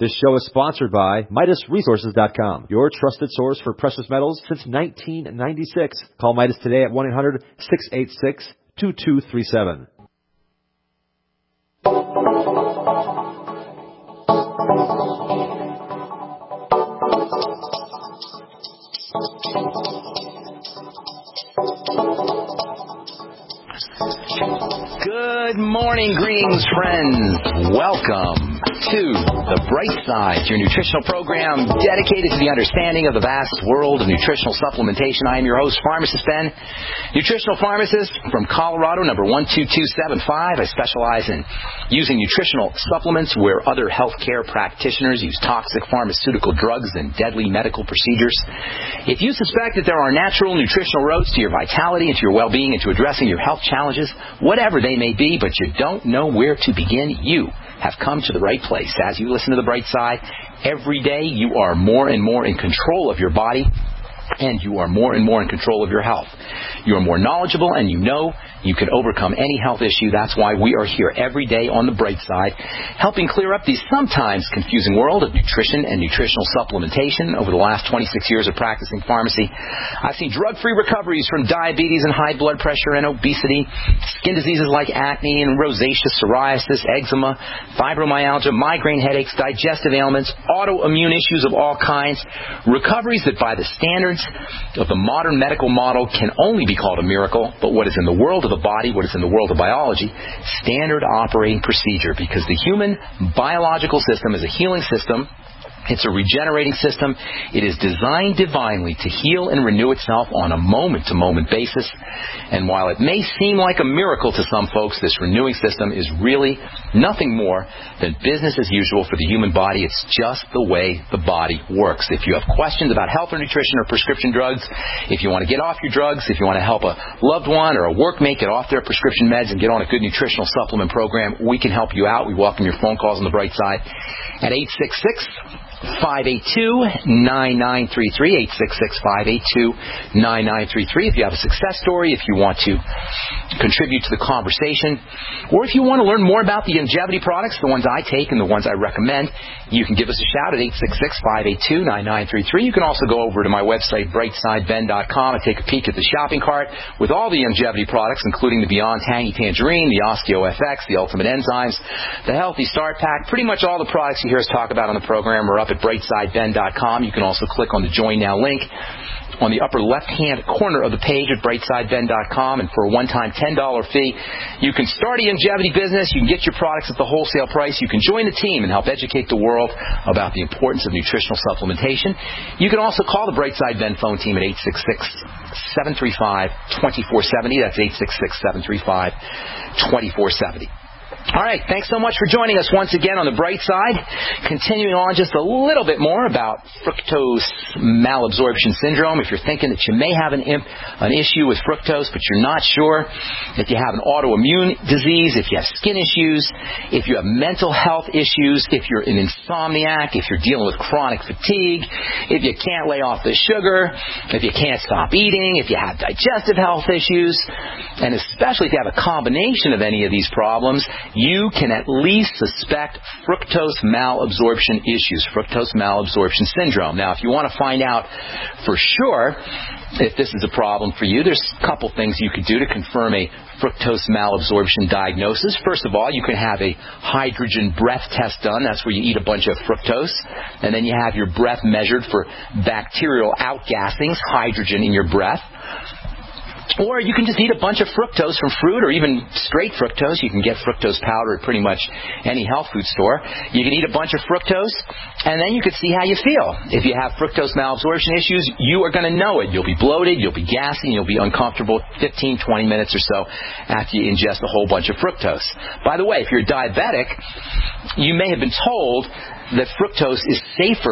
This show is sponsored by MidasResources.com, your trusted source for precious metals since 1996. Call Midas today at 1-800-686-2237. Good morning, greetings, friends. Welcome to The Bright Side, your nutritional program dedicated to the understanding of the vast world of nutritional supplementation. I am your host, Pharmacist Ben, nutritional pharmacist from Colorado, number 12275. I specialize in using nutritional supplements where other healthcare practitioners use toxic pharmaceutical drugs and deadly medical procedures. If you suspect that there are natural nutritional roads to your vitality and to your well-being and to addressing your health challenges, whatever they may be, but you don't know where to begin, you have come to the right place. As you listen to The Bright Side, every day you are more and more in control of your body, and you are more and more in control of your health. You are more knowledgeable, and you know you can overcome any health issue. That's why we are here every day on The Bright Side, helping clear up the sometimes confusing world of nutrition and nutritional supplementation. Over the last 26 years of practicing pharmacy, I've seen drug-free recoveries from diabetes and high blood pressure and obesity, skin diseases like acne and rosacea, psoriasis, eczema, fibromyalgia, migraine headaches, digestive ailments, autoimmune issues of all kinds, recoveries that by the standards of the modern medical model can only be called a miracle, but what is in the world of the body, what is in the world of biology, standard operating procedure, because the human biological system is a healing system. It's a regenerating system. It is designed divinely to heal and renew itself on a moment-to-moment basis. And while it may seem like a miracle to some folks, this renewing system is really nothing more than business as usual for the human body. It's just the way the body works. If you have questions about health or nutrition or prescription drugs, if you want to get off your drugs, if you want to help a loved one or a workmate get off their prescription meds and get on a good nutritional supplement program, we can help you out. We welcome your phone calls on The Bright Side at 866-582-9933, 866-582-9933. If you have a success story, if you want to contribute to the conversation, or if you want to learn more about the longevity products, the ones I take and the ones I recommend, you can give us a shout at 866-582-9933. You can also go over to my website, brightsideben.com, and take a peek at the shopping cart with all the longevity products, including the Beyond Tangy Tangerine, the OsteoFX, the Ultimate Enzymes, the Healthy Start Pack. Pretty much all the products you hear us talk about on the program are up at brightsideben.com. You can also click on the Join Now link on the upper left-hand corner of the page at brightsideben.com, and for a one-time $10 fee, you can start a longevity business. You can get your products at the wholesale price. You can join the team and help educate the world about the importance of nutritional supplementation. You can also call the Brightside Ben phone team at 866-735-2470. That's 866-735-2470. All right, thanks so much for joining us once again on The Bright Side. Continuing on just a little bit more about fructose malabsorption syndrome. If you're thinking that you may have an issue with fructose, but you're not sure, if you have an autoimmune disease, if you have skin issues, if you have mental health issues, if you're an insomniac, if you're dealing with chronic fatigue, if you can't lay off the sugar, if you can't stop eating, if you have digestive health issues, and especially if you have a combination of any of these problems, you can at least suspect fructose malabsorption issues, fructose malabsorption syndrome. Now, if you want to find out for sure if this is a problem for you, there's a couple things you could do to confirm a fructose malabsorption diagnosis. First of all, you can have a hydrogen breath test done. That's where you eat a bunch of fructose, and then you have your breath measured for bacterial outgassings, hydrogen in your breath. Or you can just eat a bunch of fructose from fruit, or even straight fructose. You can get fructose powder at pretty much any health food store. You can eat a bunch of fructose, and then you can see how you feel. If you have fructose malabsorption issues, you are going to know it. You'll be bloated, you'll be gassy, and you'll be uncomfortable 15, 20 minutes or so after you ingest a whole bunch of fructose. By the way, if you're diabetic, you may have been told that fructose is safer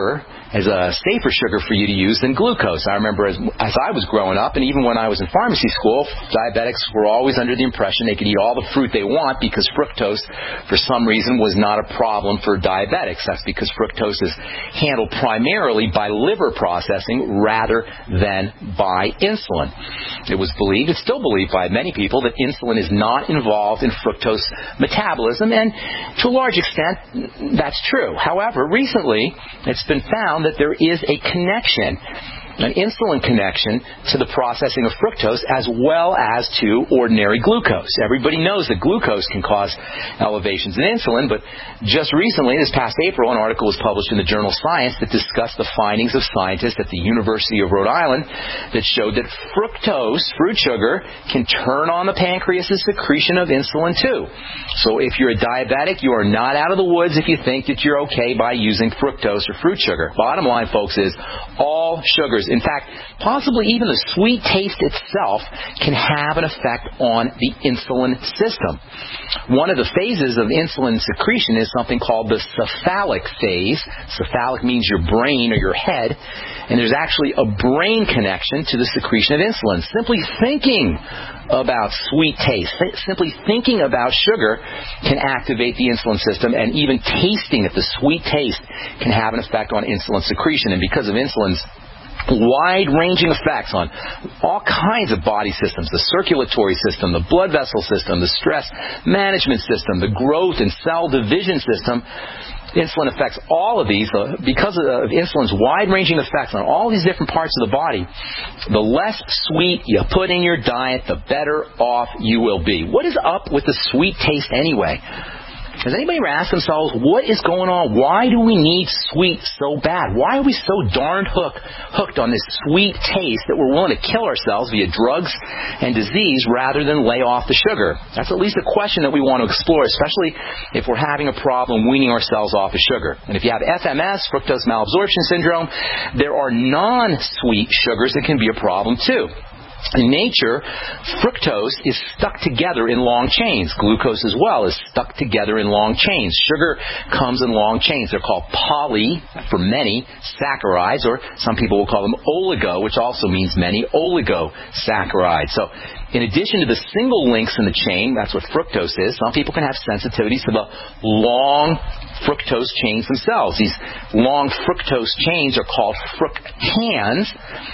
as a safer sugar for you to use than glucose. I remember as I was growing up, and even when I was in pharmacy school, diabetics were always under the impression they could eat all the fruit they want because fructose, for some reason, was not a problem for diabetics. That's because fructose is handled primarily by liver processing rather than by insulin. It was believed, it's still believed by many people, that insulin is not involved in fructose metabolism, and to a large extent, that's true. However, recently, it's been found that there is a connection, an insulin connection to the processing of fructose as well as to ordinary glucose. Everybody knows that glucose can cause elevations in insulin, but just recently, this past April, an article was published in the journal Science that discussed the findings of scientists at the University of Rhode Island that showed that fructose, fruit sugar, can turn on the pancreas' secretion of insulin too. So if you're a diabetic, you are not out of the woods if you think that you're okay by using fructose or fruit sugar. Bottom line, folks, is all sugars, in fact, possibly even the sweet taste itself, can have an effect on the insulin system. One of the phases of insulin secretion is something called the cephalic phase. Cephalic means your brain or your head, and there's actually a brain connection to the secretion of insulin. Simply thinking about sweet taste, simply thinking about sugar can activate the insulin system, and even tasting it, the sweet taste, can have an effect on insulin secretion. And because of insulin's wide-ranging effects on all kinds of body systems, the circulatory system, the blood vessel system, the stress management system, the growth and cell division system, insulin affects all of these. Because of insulin's wide-ranging effects on all these different parts of the body, the less sweet you put in your diet, the better off you will be. What is up with the sweet taste anyway? Has anybody ever asked themselves, what is going on? Why do we need sweet so bad? Why are we so darned hooked on this sweet taste that we're willing to kill ourselves via drugs and disease rather than lay off the sugar? That's at least a question that we want to explore, especially if we're having a problem weaning ourselves off of sugar. And if you have FMS, fructose malabsorption syndrome, there are non-sweet sugars that can be a problem too. In nature, fructose is stuck together in long chains. Glucose as well is stuck together in long chains. Sugar comes in long chains. They're called poly, for many, saccharides, or some people will call them oligo, which also means many, oligosaccharides. So in addition to the single links in the chain, that's what fructose is, some people can have sensitivities to the long fructose chains themselves. These long fructose chains are called fructans.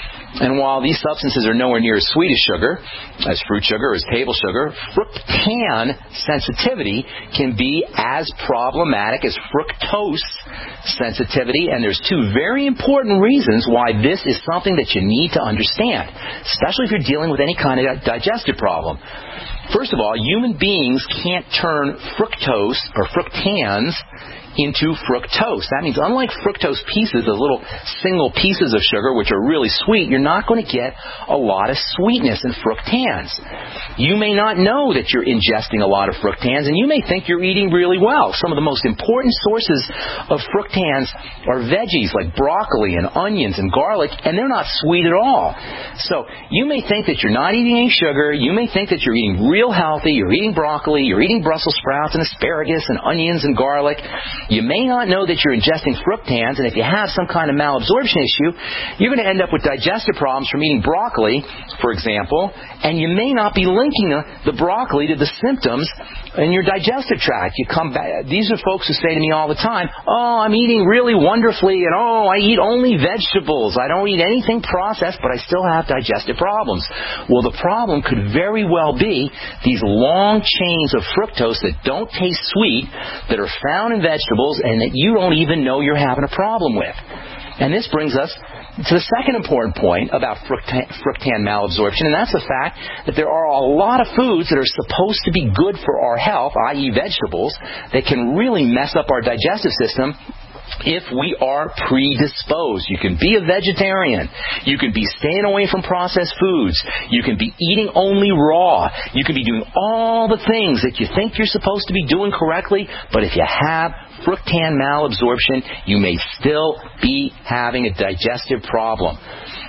And while these substances are nowhere near as sweet as sugar, as fruit sugar or as table sugar, fructan sensitivity can be as problematic as fructose sensitivity. And there's two very important reasons why this is something that you need to understand, especially if you're dealing with any kind of digestive problem. First of all, human beings can't turn fructose or fructans into fructose. That means unlike fructose pieces, those little single pieces of sugar which are really sweet, you're not going to get a lot of sweetness in fructans. You may not know that you're ingesting a lot of fructans, and you may think you're eating really well. Some of the most important sources of fructans are veggies like broccoli and onions and garlic, and they're not sweet at all. So you may think that you're not eating any sugar. You may think that you're eating real healthy. You're eating broccoli. You're eating Brussels sprouts and asparagus and onions and garlic. You may not know that you're ingesting fructans, and if you have some kind of malabsorption issue, you're going to end up with digestive problems from eating broccoli, for example, and you may not be linking the broccoli to the symptoms in your digestive tract. You come back. These are folks who say to me all the time, "Oh, I'm eating really wonderfully, and oh, I eat only vegetables. I don't eat anything processed, but I still have digestive problems." Well, the problem could very well be these long chains of fructose that don't taste sweet, that are found in vegetables, and that you don't even know you're having a problem with. And this brings us to the second important point about fructan malabsorption, and that's the fact that there are a lot of foods that are supposed to be good for our health, i.e. vegetables, that can really mess up our digestive system if we are predisposed. You can be a vegetarian. You can be staying away from processed foods. You can be eating only raw. You can be doing all the things that you think you're supposed to be doing correctly, but if you have fructan malabsorption, you may still be having a digestive problem.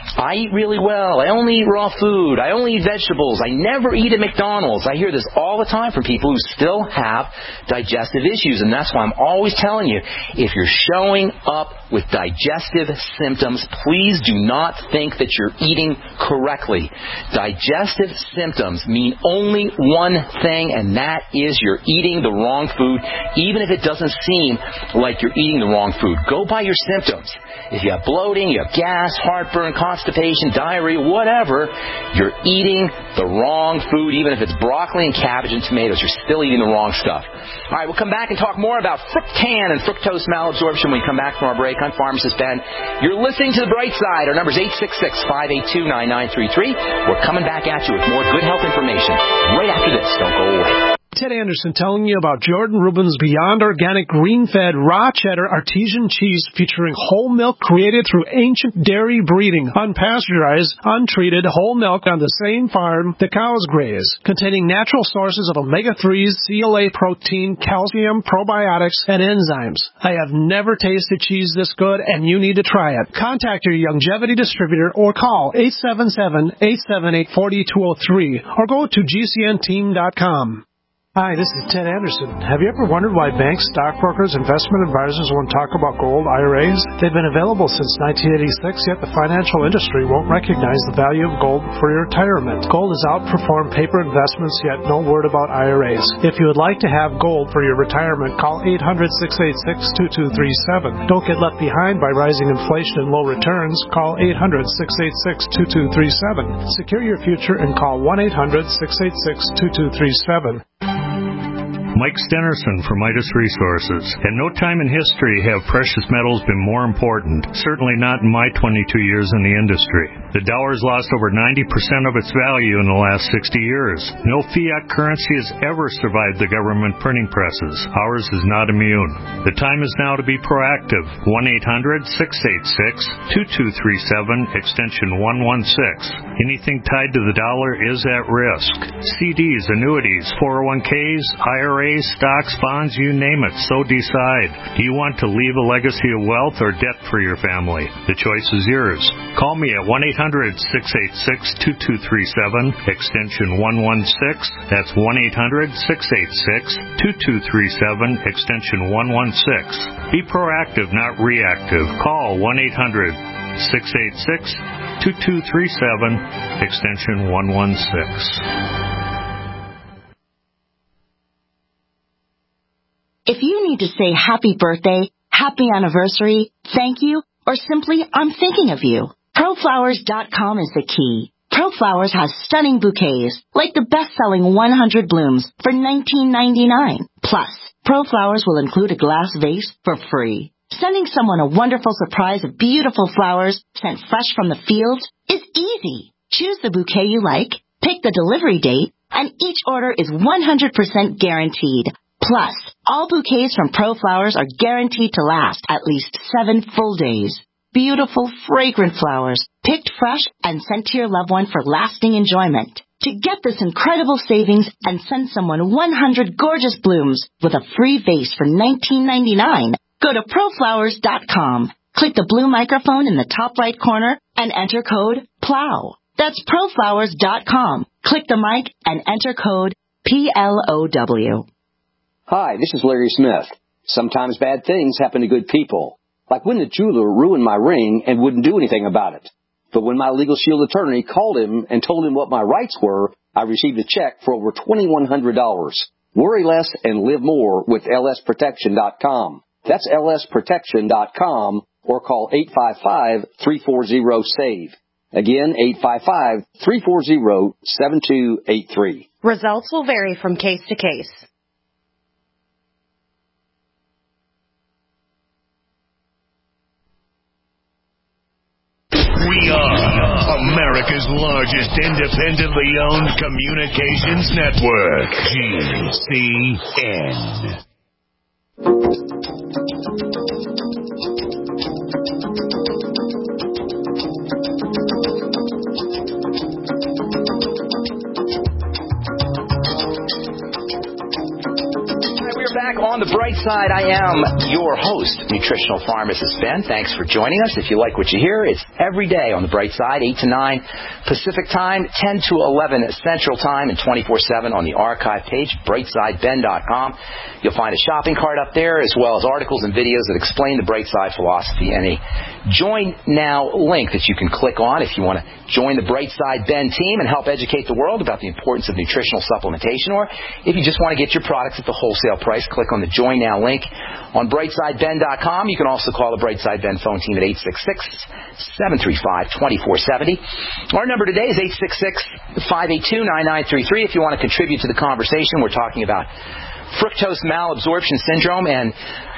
I eat really well. I only eat raw food. I only eat vegetables. I never eat at McDonald's. I hear this all the time from people who still have digestive issues, and that's why I'm always telling you, if you're showing up with digestive symptoms, please do not think that you're eating correctly. Digestive symptoms mean only one thing, and that is you're eating the wrong food, even if it doesn't seem like you're eating the wrong food. Go by your symptoms. If you have bloating, you have gas, heartburn, constipation, diarrhea, whatever, you're eating the wrong food. Even if it's broccoli and cabbage and tomatoes, you're still eating the wrong stuff. All right, we'll come back and talk more about fructan and fructose malabsorption when we come back from our break. I'm Pharmacist Ben. You're listening to The Bright Side. Our number is 866-582-9933. We're coming back at you with more good health information right after this. Don't go away. Ted Anderson telling you about Jordan Rubin's Beyond Organic Green-Fed Raw Cheddar Artesian Cheese featuring whole milk created through ancient dairy breeding, unpasteurized, untreated whole milk on the same farm the cows graze, containing natural sources of omega-3s, CLA protein, calcium, probiotics, and enzymes. I have never tasted cheese this good, and you need to try it. Contact your Youngevity distributor or call 877-878-4203 or go to gcnteam.com. Hi, this is Ted Anderson. Have you ever wondered why banks, stockbrokers, investment advisors won't talk about gold IRAs? They've been available since 1986, yet the financial industry won't recognize the value of gold for your retirement. Gold has outperformed paper investments, yet no word about IRAs. If you would like to have gold for your retirement, call 800-686-2237. Don't get left behind by rising inflation and low returns. Call 800-686-2237. Secure your future and call 1-800-686-2237. Mike Stenerson from Midas Resources. At no time in history have precious metals been more important, certainly not in my 22 years in the industry. The dollar's lost over 90% of its value in the last 60 years. No fiat currency has ever survived the government printing presses. Ours is not immune. The time is now to be proactive. 1-800-686-2237, extension 116. Anything tied to the dollar is at risk. CDs, annuities, 401ks, IRAs, stocks, bonds, you name it, so decide. Do you want to leave a legacy of wealth or debt for your family? The choice is yours. Call me at 1-800-686-2237, extension 116. That's 1-800-686-2237, extension 116. Be proactive, not reactive. Call 1-800-686-2237, extension 116. If you need to say happy birthday, happy anniversary, thank you, or simply I'm thinking of you, ProFlowers.com is the key. ProFlowers has stunning bouquets, like the best-selling 100 blooms for $19.99. Plus, ProFlowers will include a glass vase for free. Sending someone a wonderful surprise of beautiful flowers sent fresh from the field is easy. Choose the bouquet you like, pick the delivery date, and each order is 100% guaranteed. Plus, all bouquets from ProFlowers are guaranteed to last at least 7 full days. Beautiful, fragrant flowers, picked fresh and sent to your loved one for lasting enjoyment. To get this incredible savings and send someone 100 gorgeous blooms with a free vase for $19.99, go to ProFlowers.com. Click the blue microphone in the top right corner and enter code PLOW. That's ProFlowers.com. Click the mic and enter code PLOW. Hi, this is Larry Smith. Sometimes bad things happen to good people. Like when the jeweler ruined my ring and wouldn't do anything about it. But when my Legal Shield attorney called him and told him what my rights were, I received a check for over $2,100. Worry less and live more with lsprotection.com. That's lsprotection.com or call 855-340-SAVE. Again, 855-340-7283. Results will vary from case to case. We are America's largest independently owned communications network, GCN. On the Bright Side. I am your host, nutritional pharmacist Ben. Thanks for joining us. If you like what you hear, it's every day on the Bright Side, 8 to 9 Pacific Time, 10 to 11 Central Time, and 24/7 on the archive page, brightsideben.com. You'll find a shopping cart up there, as well as articles and videos that explain the Bright Side philosophy, and a Join Now link that you can click on if you want to join the Bright Side Ben team and help educate the world about the importance of nutritional supplementation, or if you just want to get your products at the wholesale price, click on the Join Now link on brightsideben.com. You can also call the Bright Side Ben phone team at 866-735-2470. Our number today is 866-582-9933. If you want to contribute to the conversation, we're talking about fructose malabsorption syndrome and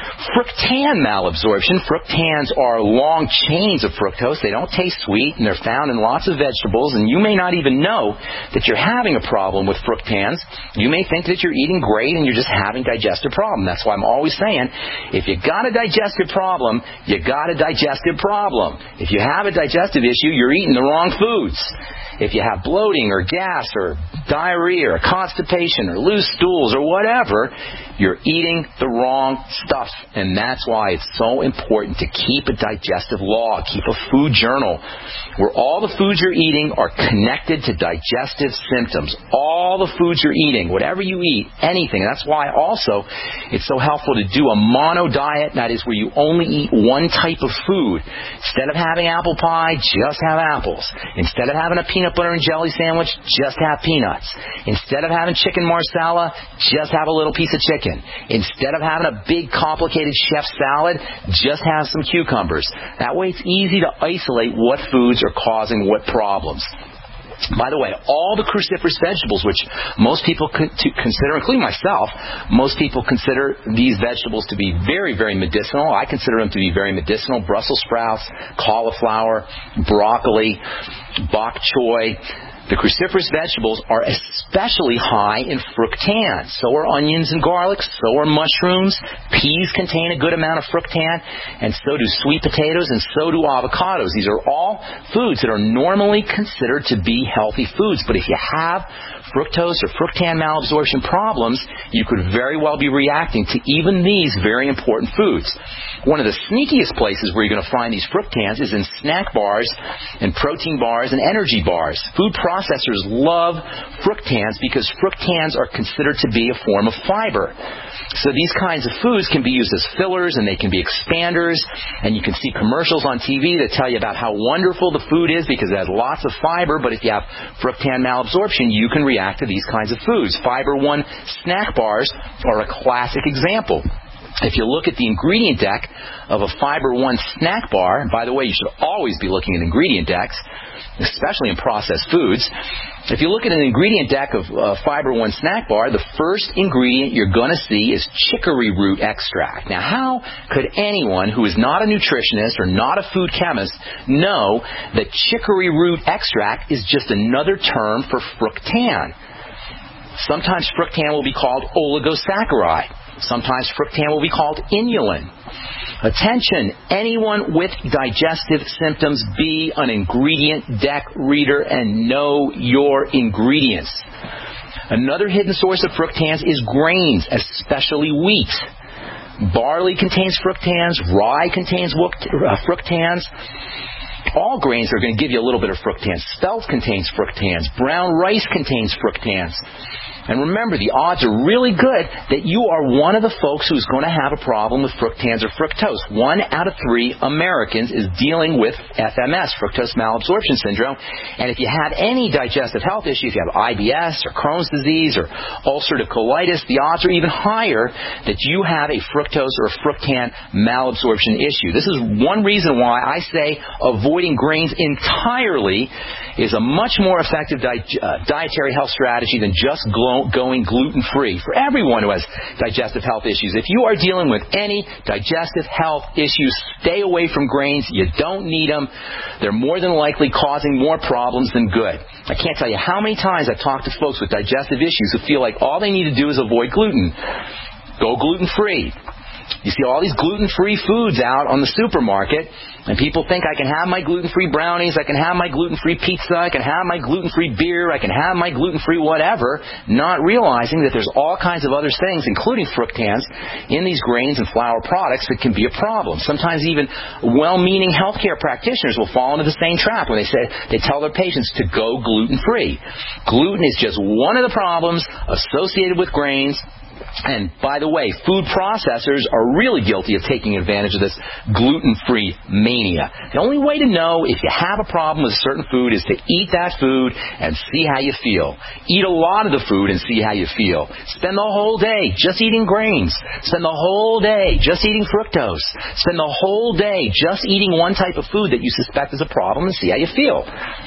fructan malabsorption. Fructans are long chains of fructose. They don't taste sweet, and they're found in lots of vegetables, and you may not even know that you're having a problem with fructans. You may think that you're eating great and you're just having digestive problem. That's why I'm always saying, if you got a digestive problem, you got a digestive problem. If you have a digestive issue, you're eating the wrong foods. If you have bloating or gas or diarrhea or constipation or loose stools or whatever, you're eating the wrong stuff. And that's why it's so important to keep a digestive log, keep a food journal, where all the foods you're eating are connected to digestive symptoms. All the foods you're eating, whatever you eat, anything. That's why also it's so helpful to do a mono diet. That is where you only eat one type of food. Instead of having apple pie, just have apples. Instead of having a peanut butter and jelly sandwich, just have peanuts. Instead of having chicken marsala, just have a little piece of chicken. Instead of having a big complicated chef salad, just have some cucumbers. That way it's easy to isolate what foods are causing what problems. By the way, all the cruciferous vegetables, which most people consider, including myself, most people consider these vegetables to be very, very medicinal. I consider them to be very medicinal. Brussels sprouts, cauliflower, broccoli, bok choy. The cruciferous vegetables are especially high in fructan. So are onions and garlic. So are mushrooms. Peas contain a good amount of fructan. And so do sweet potatoes. And so do avocados. These are all foods that are normally considered to be healthy foods. But if you have fructose or fructan malabsorption problems, you could very well be reacting to even these very important foods. One of the sneakiest places where you're going to find these fructans is in snack bars and protein bars and energy bars. Food processors love fructans because fructans are considered to be a form of fiber. So these kinds of foods can be used as fillers, and they can be expanders, and you can see commercials on TV that tell you about how wonderful the food is because it has lots of fiber, but if you have fructan malabsorption, you can react to these kinds of foods. Fiber One snack bars are a classic example. If you look at the ingredient deck of a Fiber One snack bar, and by the way, you should always be looking at ingredient decks, especially in processed foods. If you look at an ingredient deck of Fiber One snack bar, the first ingredient you're going to see is chicory root extract. Now, how could anyone who is not a nutritionist or not a food chemist know that chicory root extract is just another term for fructan? Sometimes fructan will be called oligosaccharide. Sometimes fructan will be called inulin. Attention, anyone with digestive symptoms, be an ingredient deck reader and know your ingredients. Another hidden source of fructans is grains, especially wheat. Barley contains fructans. Rye contains fructans. All grains are going to give you a little bit of fructans. Spelt contains fructans. Brown rice contains fructans. And remember, the odds are really good that you are one of the folks who's going to have a problem with fructans or fructose. 1 out of 3 Americans is dealing with FMS, fructose malabsorption syndrome. And if you have any digestive health issue, if you have IBS or Crohn's disease or ulcerative colitis, the odds are even higher that you have a fructose or fructan malabsorption issue. This is one reason why I say avoiding grains entirely is a much more effective dietary health strategy than just going gluten-free for everyone who has digestive health issues. If you are dealing with any digestive health issues, stay away from grains. You don't need them. They're more than likely causing more problems than good. I can't tell you how many times I've talked to folks with digestive issues who feel like all they need to do is avoid gluten. Go gluten-free. You see all these gluten-free foods out on the supermarket, and people think I can have my gluten-free brownies, I can have my gluten-free pizza, I can have my gluten-free beer, I can have my gluten-free whatever, not realizing that there's all kinds of other things, including fructans, in these grains and flour products that can be a problem. Sometimes even well-meaning healthcare practitioners will fall into the same trap when they tell their patients to go gluten-free. Gluten is just one of the problems associated with grains. And, by the way, food processors are really guilty of taking advantage of this gluten-free mania. The only way to know if you have a problem with a certain food is to eat that food and see how you feel. Eat a lot of the food and see how you feel. Spend the whole day just eating grains. Spend the whole day just eating fructose. Spend the whole day just eating one type of food that you suspect is a problem and see how you feel.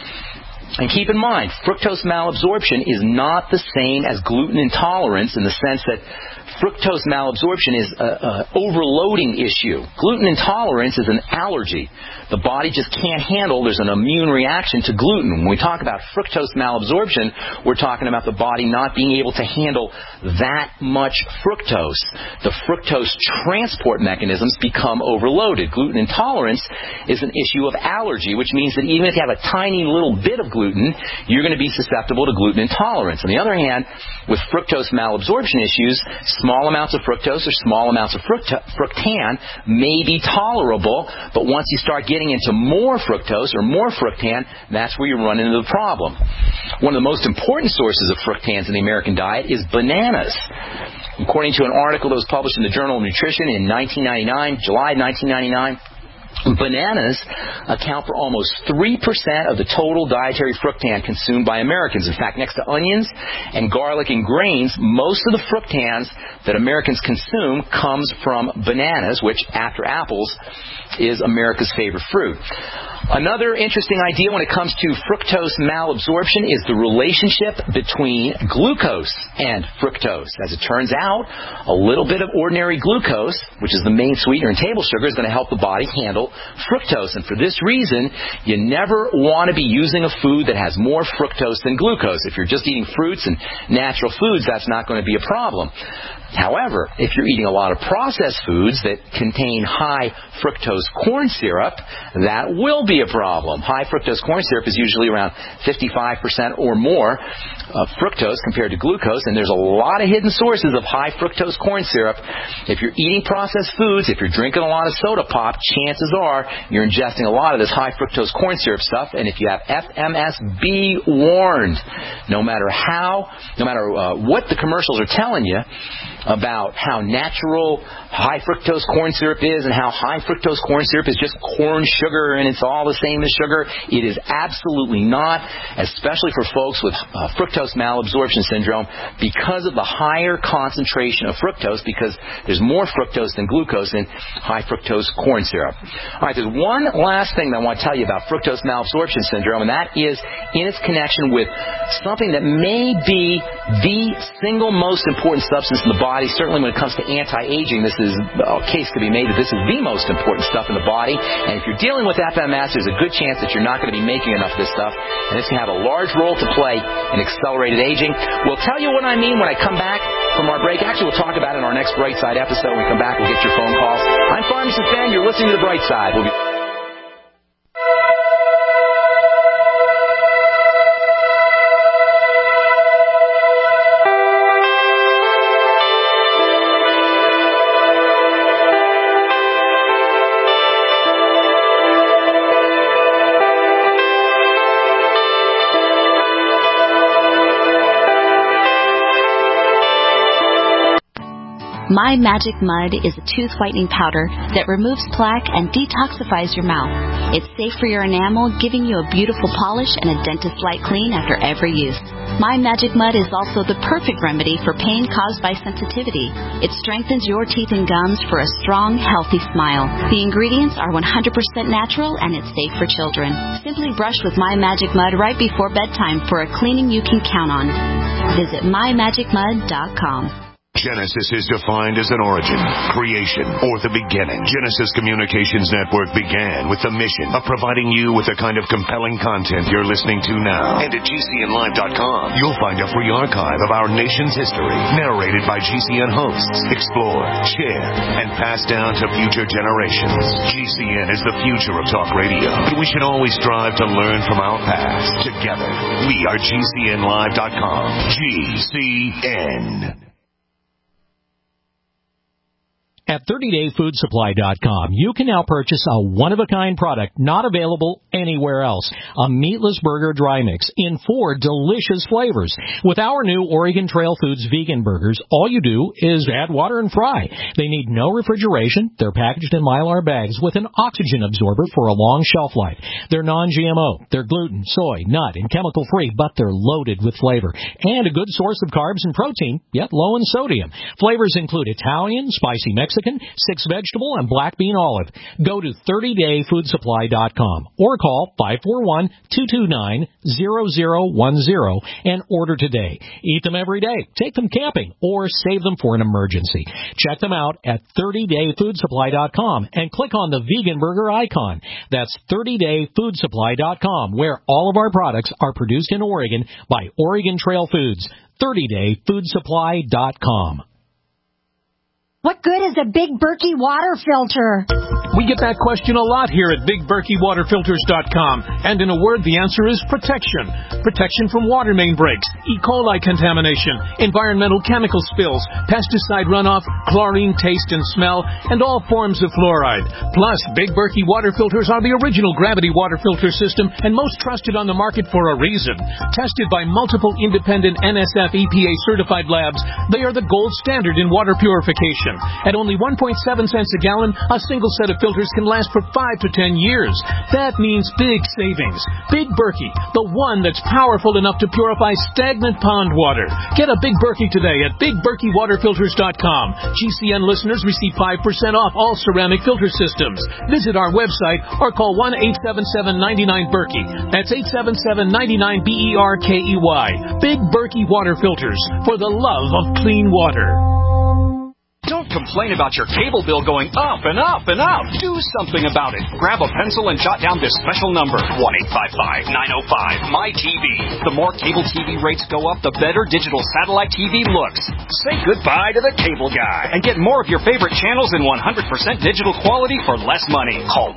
And keep in mind, fructose malabsorption is not the same as gluten intolerance in the sense that fructose malabsorption is an overloading issue. Gluten intolerance is an allergy. The body just can't handle, there's an immune reaction to gluten. When we talk about fructose malabsorption, we're talking about the body not being able to handle that much fructose. The fructose transport mechanisms become overloaded. Gluten intolerance is an issue of allergy, which means that even if you have a tiny little bit of gluten, you're going to be susceptible to gluten intolerance. On the other hand, with fructose malabsorption issues, small amounts of fructose or small amounts of fructan may be tolerable, but once you start getting into more fructose or more fructan, that's where you run into the problem. One of the most important sources of fructans in the American diet is bananas. According to an article that was published in the Journal of Nutrition in July 1999, bananas account for almost 3% of the total dietary fructan consumed by Americans. In fact, next to onions and garlic and grains, most of the fructans that Americans consume comes from bananas, which, after apples, is America's favorite fruit. Another interesting idea when it comes to fructose malabsorption is the relationship between glucose and fructose. As it turns out, a little bit of ordinary glucose, which is the main sweetener in table sugar, is going to help the body handle fructose. And for this reason, you never want to be using a food that has more fructose than glucose. If you're just eating fruits and natural foods, that's not going to be a problem. However, if you're eating a lot of processed foods that contain high fructose corn syrup, that will be a problem. High fructose corn syrup is usually around 55% or more of fructose compared to glucose, and there's a lot of hidden sources of high fructose corn syrup. If you're eating processed foods, if you're drinking a lot of soda pop, chances are you're ingesting a lot of this high fructose corn syrup stuff, and if you have FMS, be warned. No matter what the commercials are telling you about how natural high fructose corn syrup is and how high fructose corn syrup is just corn sugar and it's all the same as sugar, it is absolutely not, especially for folks with fructose malabsorption syndrome, because of the higher concentration of fructose, because there's more fructose than glucose in high fructose corn syrup. All right, there's one last thing that I want to tell you about fructose malabsorption syndrome, and that is in its connection with something that may be the single most important substance in the body. Certainly when it comes to anti-aging, this is a case to be made that this is the most important stuff in the body. And if you're dealing with FMS, there's a good chance that you're not going to be making enough of this stuff. And this can have a large role to play in accelerated aging. We'll tell you what I mean when I come back from our break. Actually, we'll talk about it in our next Bright Side episode. When we come back, we'll get your phone calls. I'm Pharmacist Ben. You're listening to The Bright Side. We'll be My Magic Mud is a tooth whitening powder that removes plaque and detoxifies your mouth. It's safe for your enamel, giving you a beautiful polish and a dentist-like clean after every use. My Magic Mud is also the perfect remedy for pain caused by sensitivity. It strengthens your teeth and gums for a strong, healthy smile. The ingredients are 100% natural and it's safe for children. Simply brush with My Magic Mud right before bedtime for a cleaning you can count on. Visit mymagicmud.com. Genesis is defined as an origin, creation, or the beginning. Genesis Communications Network began with the mission of providing you with the kind of compelling content you're listening to now. And at GCNlive.com, you'll find a free archive of our nation's history, narrated by GCN hosts, explored, shared, and passed down to future generations. GCN is the future of talk radio, and we should always strive to learn from our past. Together, we are GCNlive.com. GCN. At 30dayfoodsupply.com, you can now purchase a one-of-a-kind product not available anywhere else. A meatless burger dry mix in 4 delicious flavors. With our new Oregon Trail Foods vegan burgers, all you do is add water and fry. They need no refrigeration. They're packaged in Mylar bags with an oxygen absorber for a long shelf life. They're non-GMO. They're gluten, soy, nut, and chemical-free, but they're loaded with flavor. And a good source of carbs and protein, yet low in sodium. Flavors include Italian, spicy Mexican, 6 vegetable, and black bean olive. Go to 30dayfoodsupply.com or call 541-229-0010 and order today. Eat them every day, take them camping, or save them for an emergency. Check them out at 30dayfoodsupply.com and click on the vegan burger icon. That's 30dayfoodsupply.com, where all of our products are produced in Oregon by Oregon Trail Foods. 30dayfoodsupply.com. What good is a Big Berkey water filter? We get that question a lot here at BigBerkeyWaterFilters.com. And in a word, the answer is protection. Protection from water main breaks, E. coli contamination, environmental chemical spills, pesticide runoff, chlorine taste and smell, and all forms of fluoride. Plus, Big Berkey water filters are the original gravity water filter system and most trusted on the market for a reason. Tested by multiple independent NSF EPA certified labs, they are the gold standard in water purification. At only 1.7 cents a gallon, a single set of filters can last for 5 to 10 years. That means big savings. Big Berkey, the one that's powerful enough to purify stagnant pond water. Get a Big Berkey today at BigBerkeyWaterFilters.com. GCN listeners receive 5% off all ceramic filter systems. Visit our website or call 1-877-99-BERKEY. That's 877-99-BERKEY. Big Berkey Water Filters, for the love of clean water. Don't complain about your cable bill going up and up and up. Do something about it. Grab a pencil and jot down this special number, 1-855-905-MY-TV. The more cable TV rates go up, the better digital satellite TV looks. Say goodbye to the cable guy and get more of your favorite channels in 100% digital quality for less money. Call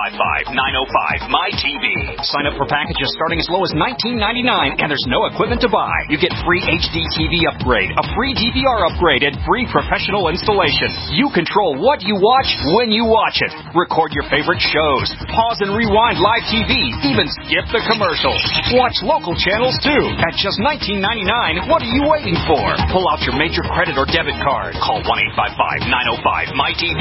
1-855-905-MY-TV. Sign up for packages starting as low as $19.99, and there's no equipment to buy. You get free HD TV upgrade, a free DVR upgrade, and free professional installation. You control what you watch when you watch it. Record your favorite shows. Pause and rewind live TV. Even skip the commercials. Watch local channels too. At just $19.99, what are you waiting for? Pull out your major credit or debit card. Call 1-855-905-MY-TV.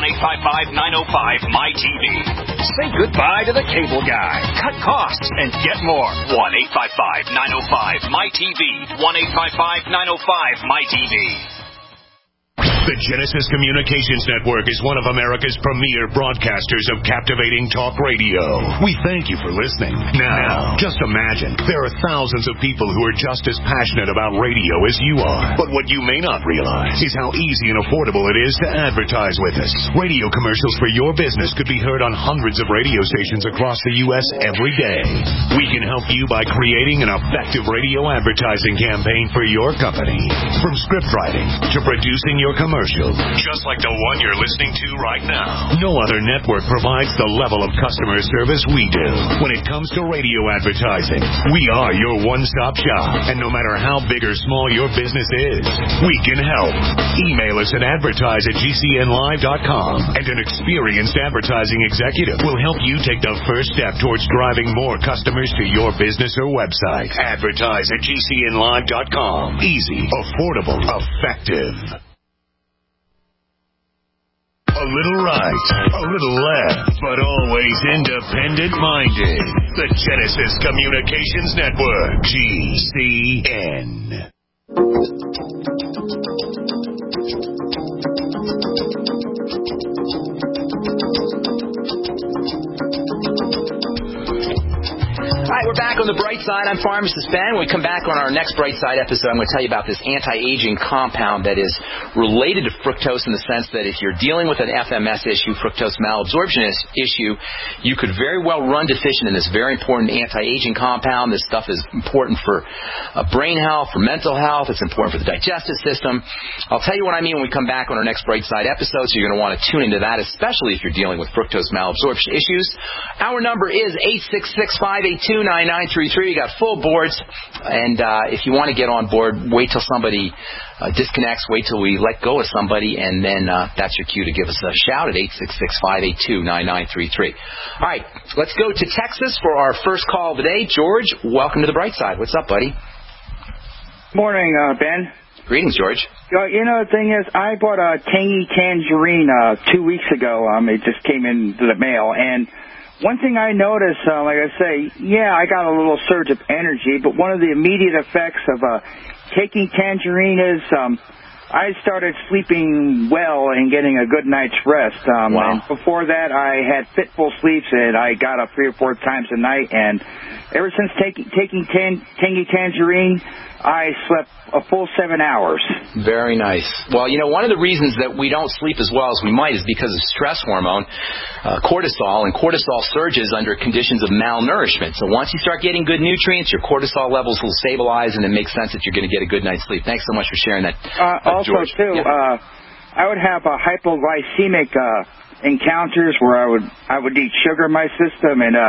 1-855-905-MY-TV. Say goodbye to the cable guy. Cut costs and get more. 1-855-905-MY-TV. 1-855-905-MY-TV. The Genesis Communications Network is one of America's premier broadcasters of captivating talk radio. We thank you for listening. Now, just imagine, there are thousands of people who are just as passionate about radio as you are. But what you may not realize is how easy and affordable it is to advertise with us. Radio commercials for your business could be heard on hundreds of radio stations across the U.S. every day. We can help you by creating an effective radio advertising campaign for your company. From script writing to producing your commercial, just like the one you're listening to right now. No other network provides the level of customer service we do. When it comes to radio advertising, we are your one-stop shop. And no matter how big or small your business is, we can help. Email us at advertise@GCNlive.com, and an experienced advertising executive will help you take the first step towards driving more customers to your business or website. Advertise@GCNlive.com. Easy, affordable, effective. A little right, a little left, but always independent-minded. The Genesis Communications Network, GCN. right, we're back on the bright side. I'm Pharmacist Ben. When we come back on our next bright side episode, I'm going to tell you about this anti-aging compound that is related to fructose in the sense that if you're dealing with an FMS issue, fructose malabsorption issue, you could very well run deficient in this very important anti-aging compound. This stuff is important for brain health, for mental health. It's important for the digestive system. I'll tell you what I mean when we come back on our next bright side episode, so you're going to want to tune into that, especially if you're dealing with fructose malabsorption issues. Our number is 866-582-9933. You got full boards, and if you want to get on board, wait till somebody disconnects, wait till we let go of somebody, and then that's your cue to give us a shout at 866-582-9933. All right, let's go to Texas for our first call of the day. George, welcome to the bright side. What's up, buddy? Morning, Ben. Greetings, George. You know, the thing is, I bought a tangy tangerine 2 weeks ago. It just came into the mail, and one thing I noticed, like I say, I got a little surge of energy, but one of the immediate effects of taking tangerine is I started sleeping well and getting a good night's rest. And before that, I had fitful sleeps, and I got up 3 or 4 times a night. And ever since taking tangy tangerine, I slept a full 7 hours. Very nice. Well, you know, one of the reasons that we don't sleep as well as we might is because of stress hormone, cortisol, and cortisol surges under conditions of malnourishment. So once you start getting good nutrients, your cortisol levels will stabilize, and it makes sense that you're going to get a good night's sleep. Thanks so much for sharing that, also, George. too, I would have hypoglycemic encounters where I would eat sugar in my system, and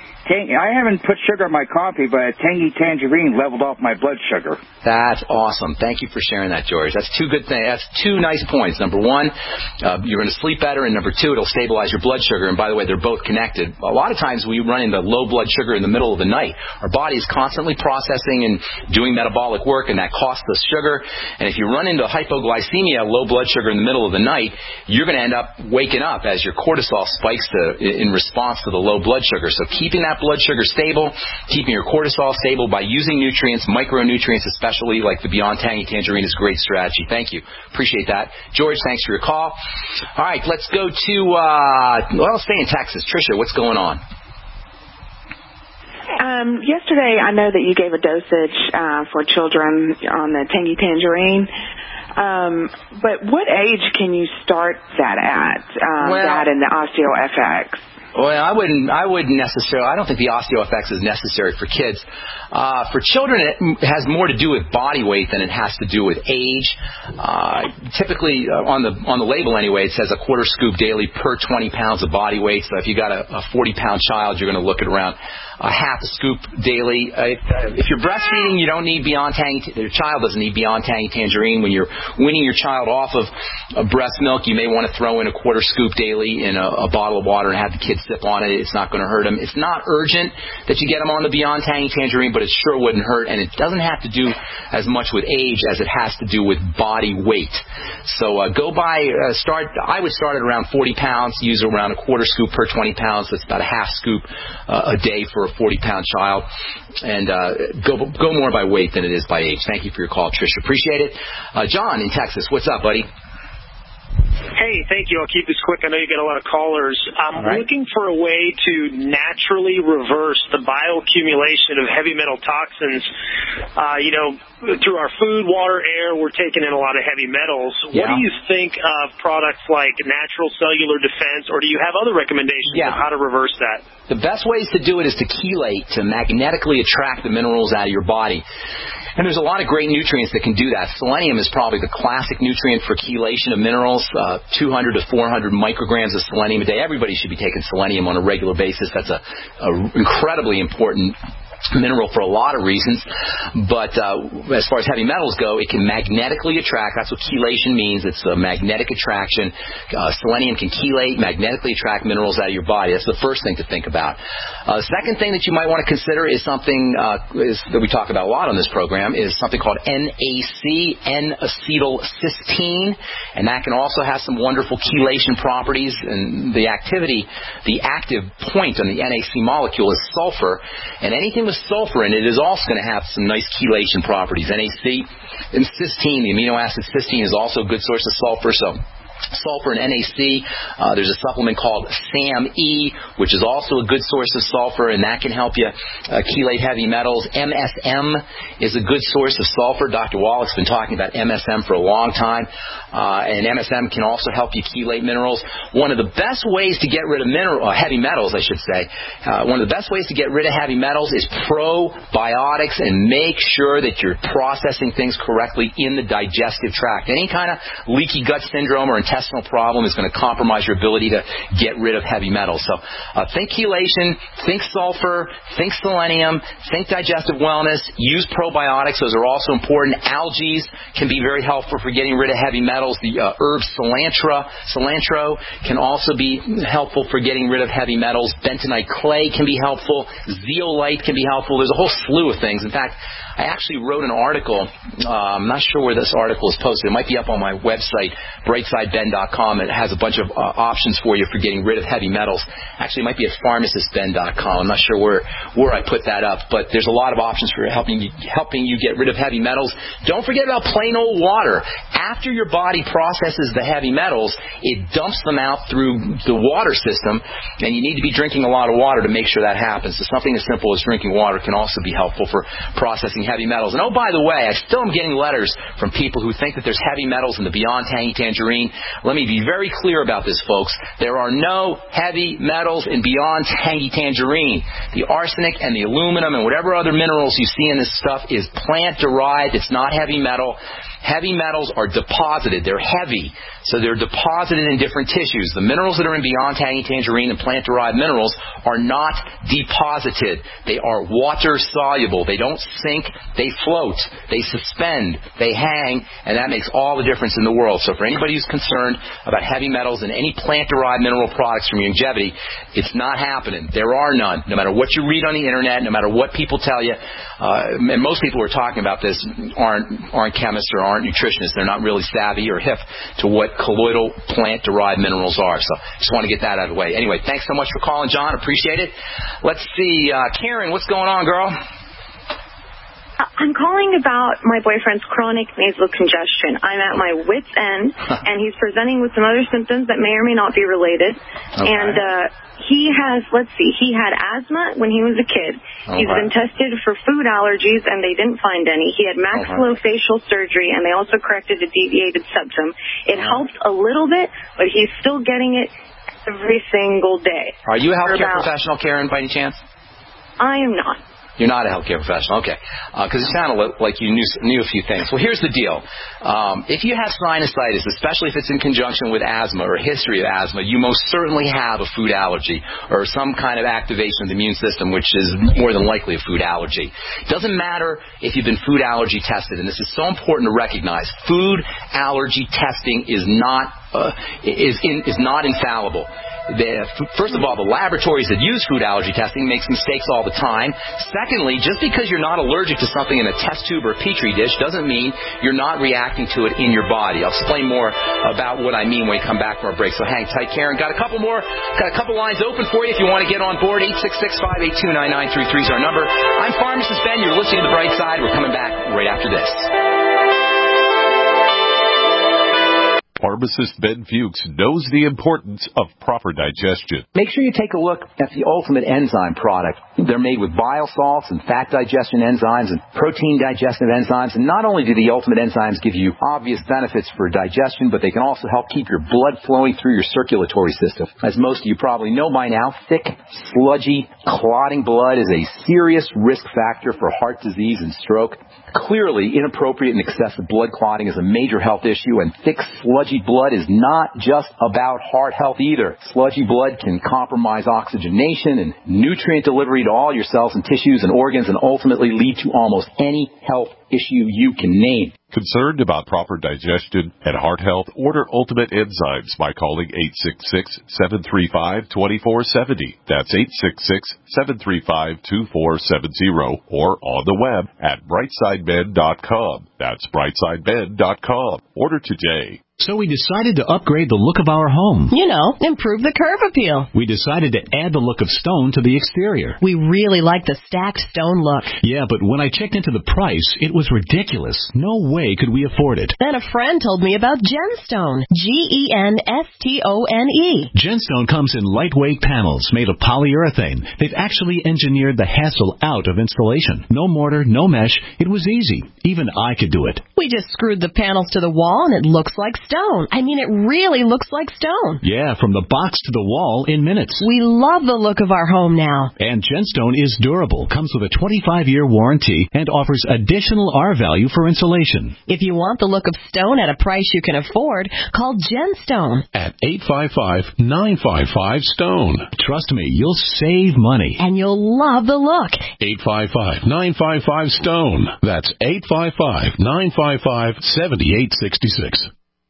I haven't put sugar in my coffee, but a tangy tangerine leveled off my blood sugar. That's awesome. Thank you for sharing that, George. That's two good things. That's 2 nice points. Number one, you're going to sleep better, and number 2, it'll stabilize your blood sugar. And by the way, they're both connected. A lot of times we run into low blood sugar in the middle of the night. Our body is constantly processing and doing metabolic work, and that costs us sugar. And if you run into hypoglycemia, low blood sugar in the middle of the night, you're going to end up waking up as your cortisol spikes in response to the low blood sugar. So keeping that blood sugar stable, keeping your cortisol stable by using nutrients, micronutrients especially, like the Beyond Tangy Tangerine is a great strategy. Thank you. Appreciate that. George, thanks for your call. All right, let's go to, let's stay in Texas. Tricia, what's going on? Yesterday, I know that you gave a dosage for children on the Tangy Tangerine. But what age can you start that at, that and the OsteoFX? Well, I wouldn't necessarily. I don't think the OsteoFX is necessary for kids. For children, it has more to do with body weight than it has to do with age. Typically, on the label anyway, it says a quarter scoop daily per 20 pounds of body weight. So if you got a 40-pound child, you're going to look at around a half a scoop daily. If you're breastfeeding, you don't need Beyond Tangy. Your child doesn't need Beyond Tangy Tangerine. When you're weaning your child off of breast milk, you may want to throw in a quarter scoop daily in a bottle of water and have the kid sip on it. It's not going to hurt them. It's not urgent that you get them on the Beyond Tangy Tangerine, but it sure wouldn't hurt, and it doesn't have to do as much with age as it has to do with body weight. So I would start at around 40 pounds, use around a quarter scoop per 20 pounds. That's about a half scoop a day for a 40-pound child, and go more by weight than it is by age. Thank you for your call, Tricia. Appreciate it. John in Texas, what's up, buddy? Hey, thank you. I'll keep this quick. I know you get a lot of callers. I'm looking for a way to naturally reverse the bioaccumulation of heavy metal toxins. Through our food, water, air, we're taking in a lot of heavy metals. Yeah. What do you think of products like Natural Cellular Defense, or do you have other recommendations of how to reverse that? The best ways to do it is to chelate, to magnetically attract the minerals out of your body. And there's a lot of great nutrients that can do that. Selenium is probably the classic nutrient for chelation of minerals, 200 to 400 micrograms of selenium a day. Everybody should be taking selenium on a regular basis. That's a incredibly important mineral for a lot of reasons, but as far as heavy metals go, it can magnetically attract. That's what chelation means. It's a magnetic attraction. Selenium can chelate, magnetically attract minerals out of your body. That's the first thing to think about. The second thing that you might want to consider is something that we talk about a lot on this program, is something called NAC, N-acetylcysteine, and that can also have some wonderful chelation properties. And the active point on the NAC molecule is sulfur, and anything with sulfur in it is also going to have some nice chelation properties. NAC and cysteine, the amino acid cysteine, is also a good source of sulfur. So sulfur and NAC. There's a supplement called SAM-E, which is also a good source of sulfur, and that can help you chelate heavy metals. MSM is a good source of sulfur. Dr. Wallach's been talking about MSM for a long time, and MSM can also help you chelate minerals. One of the best ways to get rid of heavy metals, I should say, one of the best ways to get rid of heavy metals is probiotics, and make sure that you're processing things correctly in the digestive tract. Any kind of leaky gut syndrome or intestinal problem is going to compromise your ability to get rid of heavy metals. So think chelation, think sulfur, think selenium, think digestive wellness, use probiotics. Those are also important. Algae can be very helpful for getting rid of heavy metals. The herb cilantro can also be helpful for getting rid of heavy metals. Bentonite clay can be helpful. Zeolite can be helpful. There's a whole slew of things. In fact, I actually wrote an article. I'm not sure where this article is posted. It might be up on my website, brightsideben.com. It has a bunch of options for you for getting rid of heavy metals. Actually, it might be at pharmacistben.com. I'm not sure where I put that up, but there's a lot of options for helping you get rid of heavy metals. Don't forget about plain old water. After your body processes the heavy metals, it dumps them out through the water system, and you need to be drinking a lot of water to make sure that happens. So something as simple as drinking water can also be helpful for processing heavy metals. And oh, by the way, I still am getting letters from people who think that there's heavy metals in the Beyond Tangy Tangerine. Let me be very clear about this, folks. There are no heavy metals in Beyond Tangy Tangerine. The arsenic and the aluminum and whatever other minerals you see in this stuff is plant-derived. It's not heavy metal. Heavy metals are deposited. They're heavy, so they're deposited in different tissues. The minerals that are in Beyond Tangy Tangerine and plant-derived minerals are not deposited. They are water-soluble. They don't sink. They float. They suspend. They hang, and that makes all the difference in the world. So for anybody who's concerned about heavy metals and any plant-derived mineral products from Youngevity, it's not happening. There are none. No matter what you read on the Internet, no matter what people tell you, and most people who are talking about this aren't chemists or aren't nutritionists. They're not really savvy or hip to what colloidal plant-derived minerals are. So just want to get that out of the way. Anyway, thanks so much for calling, John. Appreciate it. Let's see. Karen, what's going on, girl? I'm calling about my boyfriend's chronic nasal congestion. I'm at my wit's end, and he's presenting with some other symptoms that may or may not be related. Okay. And he had asthma when he was a kid. Okay. He's been tested for food allergies, and they didn't find any. He had maxillofacial surgery, and they also corrected a deviated septum. It helped a little bit, but he's still getting it every single day. Are you a healthcare professional, Karen, by any chance? I am not. You're not a healthcare professional, okay? Because it sounded like you knew a few things. Well, here's the deal: if you have sinusitis, especially if it's in conjunction with asthma or a history of asthma, you most certainly have a food allergy or some kind of activation of the immune system, which is more than likely a food allergy. It doesn't matter if you've been food allergy tested, and this is so important to recognize. Food allergy testing is not infallible. First of all, the laboratories that use food allergy testing make mistakes all the time. Secondly, just because you're not allergic to something in a test tube or a petri dish doesn't mean you're not reacting to it in your body. I'll explain more about what I mean when we come back from our break. So hang tight, Karen. Got a couple lines open for you if you want to get on board. 866-582-9933 is our number. I'm Pharmacist Ben. You're listening to The Bright Side. We're coming back right after this. Pharmacist Ben Fuchs knows the importance of proper digestion. Make sure you take a look at the Ultimate Enzyme product. They're made with bile salts and fat digestion enzymes and protein digestive enzymes. And not only do the Ultimate Enzymes give you obvious benefits for digestion, but they can also help keep your blood flowing through your circulatory system. As most of you probably know by now, thick, sludgy, clotting blood is a serious risk factor for heart disease and stroke. Clearly, inappropriate and excessive blood clotting is a major health issue, and thick, sludgy blood is not just about heart health either. Sludgy blood can compromise oxygenation and nutrient delivery to all your cells and tissues and organs, and ultimately lead to almost any health issue you can name. Concerned about proper digestion and heart health? Order Ultimate Enzymes by calling 866-735-2470. That's 866-735-2470, or on the web at brightsideben.com. That's brightsideben.com. Order today. So we decided to upgrade the look of our home. You know, improve the curve appeal. We decided to add the look of stone to the exterior. We really like the stacked stone look. Yeah, but when I checked into the price, it was ridiculous. No way could we afford it. Then a friend told me about Genstone. Genstone. Genstone comes in lightweight panels made of polyurethane. They've actually engineered the hassle out of installation. No mortar, no mesh. It was easy. Even I could do it. We just screwed the panels to the wall and it looks like stone. I mean, it really looks like stone. Yeah, from the box to the wall in minutes. We love the look of our home now. And Genstone is durable, comes with a 25-year warranty, and offers additional R-value for insulation. If you want the look of stone at a price you can afford, call Genstone. At 855-955-STONE. Trust me, you'll save money. And you'll love the look. 855-955-STONE. That's 855-955-7866.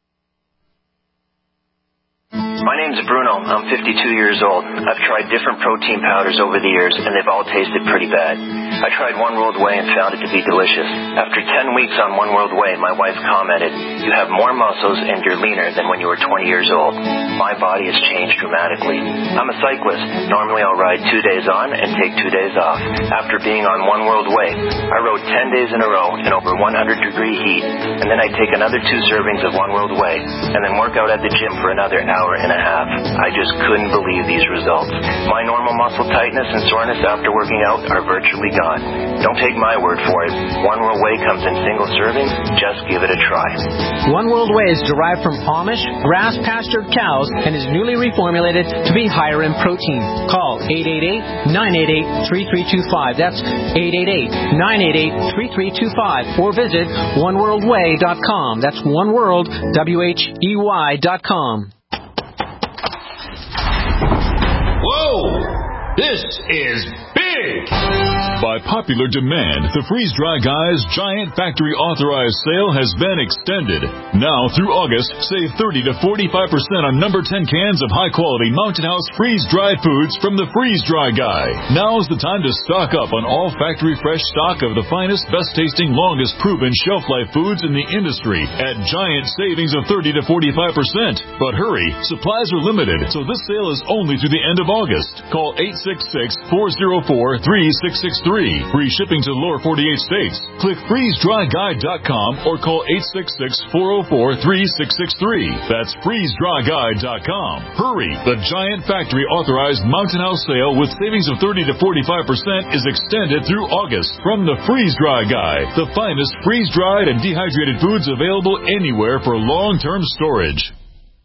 My name's Bruno. I'm 52 years old. I've tried different protein powders over the years, and they've all tasted pretty bad. I tried One World Whey and found it to be delicious. After 10 weeks on One World Whey, my wife commented, "You have more muscles and you're leaner than when you were 20 years old." My body has changed dramatically. I'm a cyclist. Normally I'll ride 2 days on and take 2 days off. After being on One World Whey, I rode 10 days in a row in over 100-degree heat, and then I'd take another 2 servings of One World Whey, and then work out at the gym for another hour and a half. I just couldn't believe these results. My normal muscle tightness and soreness after working out are virtually gone. Don't take my word for it. One World Whey comes in single servings. Just give it a try. One World Whey is derived from Amish, grass-pastured cows and is newly reformulated to be higher in protein. Call 888-988-3325. That's 888-988-3325. Or visit oneworldwhey.com. That's oneworld.com. Whoa! This is big! By popular demand, the Freeze-Dry Guys Giant Factory Authorized Sale has been extended. Now through August, save 30 to 45% on number 10 cans of high-quality Mountain House freeze-dried foods from the Freeze-Dry Guy. Now's the time to stock up on all factory fresh stock of the finest, best-tasting, longest-proven shelf-life foods in the industry at giant savings of 30 to 45%. But hurry, supplies are limited, so this sale is only through the end of August. Call 866-404-3663. Free shipping to lower 48 states. Click freezedryguide.com or call 866-404-3663. That's freezedryguide.com. Hurry! The Giant Factory Authorized Mountain House Sale with savings of 30 to 45% is extended through August from the Freeze-Dry Guy, the finest freeze-dried and dehydrated foods available anywhere for long-term storage.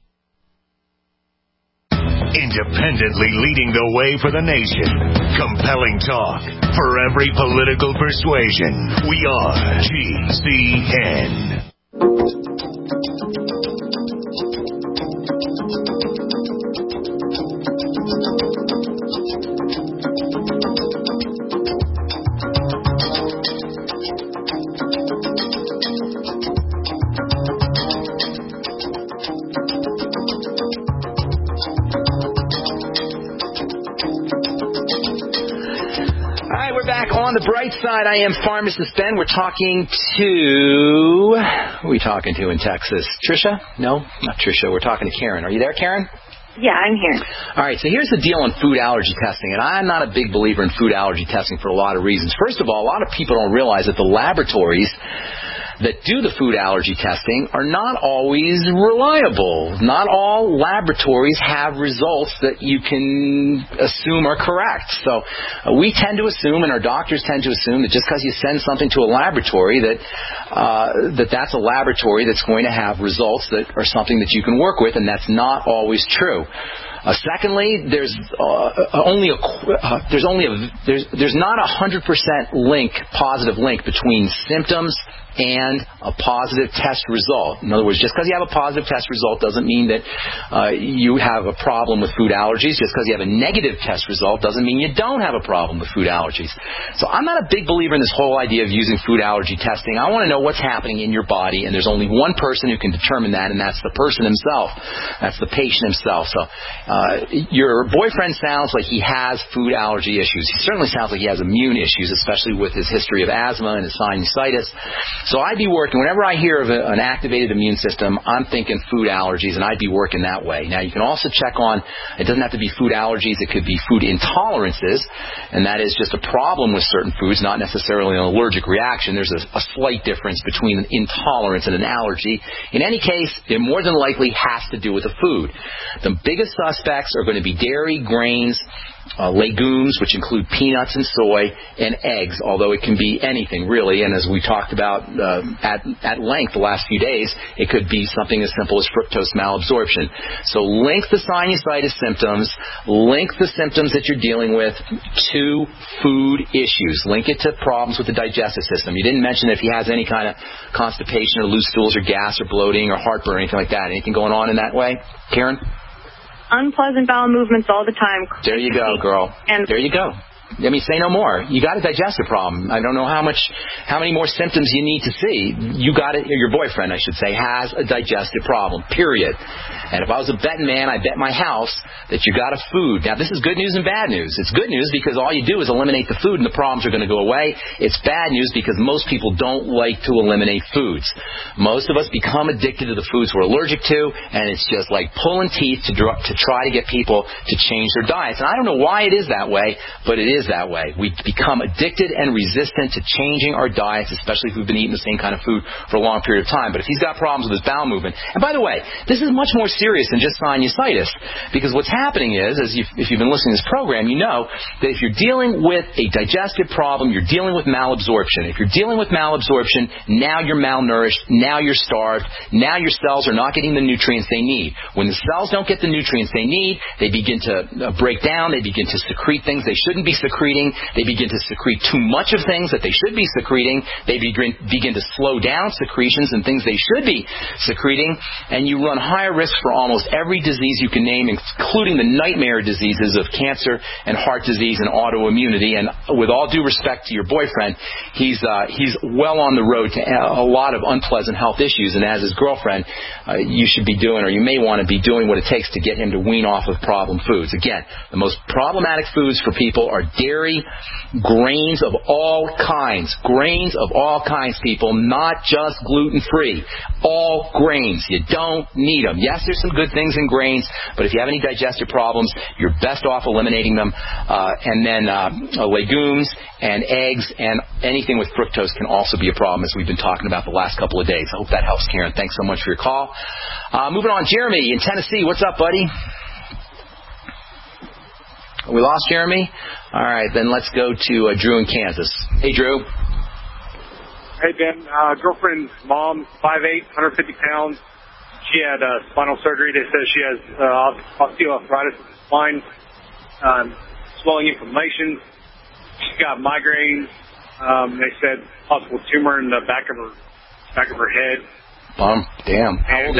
Independently leading the way for the nation. Compelling talk for every political persuasion. We are GCN. On the bright side, I am Pharmacist Ben. We're talking to... Who are we talking to in Texas? Trisha? No, not Trisha. We're talking to Karen. Are you there, Karen? Yeah, I'm here. All right, so here's the deal on food allergy testing, and I'm not a big believer in food allergy testing for a lot of reasons. First of all, a lot of people don't realize that the laboratories that do the food allergy testing are not always reliable. Not all laboratories have results that you can assume are correct. So we tend to assume, and our doctors tend to assume, that just because you send something to a laboratory that's a laboratory that's going to have results that are something that you can work with, and that's not always true. Secondly, there's not a 100% positive link between symptoms and a positive test result. In other words, just because you have a positive test result doesn't mean that you have a problem with food allergies. Just because you have a negative test result doesn't mean you don't have a problem with food allergies. So I'm not a big believer in this whole idea of using food allergy testing. I want to know what's happening in your body, and there's only one person who can determine that, and that's the person himself. That's the patient himself. So your boyfriend sounds like he has food allergy issues. He certainly sounds like he has immune issues, especially with his history of asthma and his sinusitis. So I'd be working, whenever I hear of an activated immune system, I'm thinking food allergies, and I'd be working that way. Now, you can also check on, it doesn't have to be food allergies, it could be food intolerances, and that is just a problem with certain foods, not necessarily an allergic reaction. There's a slight difference between an intolerance and an allergy. In any case, it more than likely has to do with the food. The biggest suspects are going to be dairy, grains, legumes, which include peanuts and soy, and eggs, although it can be anything, really. And as we talked about at length the last few days, it could be something as simple as fructose malabsorption. So link the sinusitis symptoms, link the symptoms that you're dealing with to food issues. Link it to problems with the digestive system. You didn't mention if he has any kind of constipation or loose stools or gas or bloating or heartburn or anything like that. Anything going on in that way? Karen? Unpleasant bowel movements all the time. There you go, girl. There you go. I mean, say no more. You got a digestive problem. I don't know how many more symptoms you need to see. You got it, your boyfriend, I should say, has a digestive problem, period. And if I was a betting man, I'd bet my house that you got a food. Now, this is good news and bad news. It's good news because all you do is eliminate the food and the problems are going to go away. It's bad news because most people don't like to eliminate foods. Most of us become addicted to the foods we're allergic to, and it's just like pulling teeth to try to get people to change their diets. And I don't know why it is that way, but it is that way. We become addicted and resistant to changing our diets, especially if we've been eating the same kind of food for a long period of time. But if he's got problems with his bowel movement, and by the way, this is much more serious than just sinusitis, because what's happening is, if you've been listening to this program, you know that if you're dealing with a digestive problem, you're dealing with malabsorption. If you're dealing with malabsorption, now you're malnourished, now you're starved, now your cells are not getting the nutrients they need. When the cells don't get the nutrients they need, they begin to break down, they begin to secrete things they shouldn't be secreting, they begin to secrete too much of things that they should be secreting, they begin to slow down secretions and things they should be secreting, and you run higher risk for almost every disease you can name, including the nightmare diseases of cancer and heart disease and autoimmunity. And with all due respect to your boyfriend, he's well on the road to a lot of unpleasant health issues, and as his girlfriend, you should be doing, or you may want to be doing what it takes to get him to wean off of problem foods. Again, the most problematic foods for people are dairy, grains of all kinds. Grains of all kinds, people, not just gluten-free. All grains. You don't need them. Yes, there's some good things in grains, but if you have any digestive problems, you're best off eliminating them. And then legumes and eggs and anything with fructose can also be a problem, as we've been talking about the last couple of days. I hope that helps, Karen. Thanks so much for your call. Moving on, Jeremy in Tennessee. What's up, buddy? We lost Jeremy? All right, then let's go to Drew in Kansas. Hey, Drew. Hey, Ben. Girlfriend's mom, 5'8", 150 pounds. She had spinal surgery. They said she has osteoarthritis in the spine, swelling, inflammation. She's got migraines. They said possible tumor in the back of her head. Damn.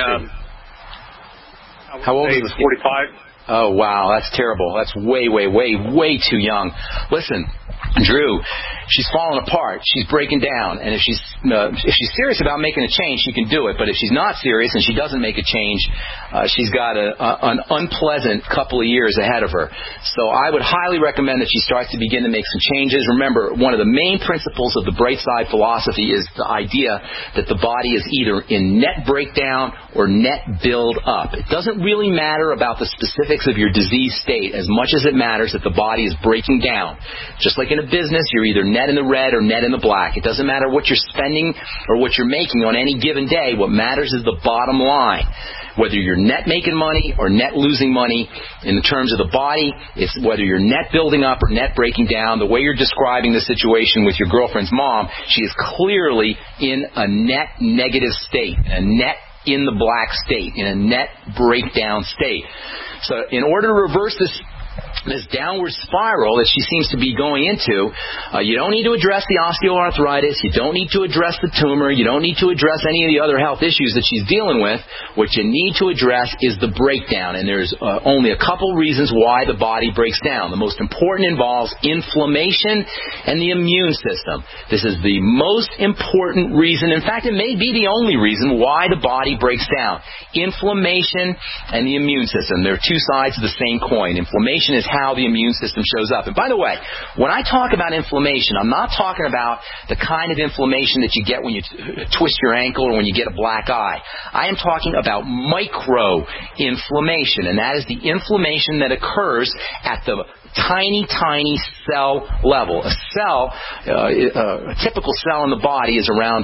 How old is she? 45. Oh, wow, that's terrible. That's way too young. Listen, Drew, she's falling apart. She's breaking down. And if she's serious about making a change, she can do it. But if she's not serious and she doesn't make a change, she's got an unpleasant couple of years ahead of her. So I would highly recommend that she starts to begin to make some changes. Remember, one of the main principles of the Bright Side philosophy is the idea that the body is either in net breakdown or net build up. It doesn't really matter about the specifics of your disease state as much as it matters that the body is breaking down. Just like in a business, you're either net in the red or net in the black. It doesn't matter what you're spending or what you're making on any given day. What matters is the bottom line. Whether you're net making money or net losing money, in the terms of the body, it's whether you're net building up or net breaking down. The way you're describing the situation with your girlfriend's mom, she is clearly in a net negative state, a net in the black state, in a net breakdown state. So in order to reverse this downward spiral that she seems to be going into, you don't need to address the osteoarthritis, you don't need to address the tumor, you don't need to address any of the other health issues that she's dealing with. What you need to address is the breakdown, and there's only a couple reasons why the body breaks down. The most important involves inflammation and the immune system. This is the most important reason, in fact it may be the only reason why the body breaks down. Inflammation and the immune system. They're two sides of the same coin. Inflammation is how the immune system shows up. And by the way, when I talk about inflammation, I'm not talking about the kind of inflammation that you get when you twist your ankle or when you get a black eye. I am talking about micro-inflammation, and that is the inflammation that occurs at the tiny cell level. A cell, a typical cell in the body is around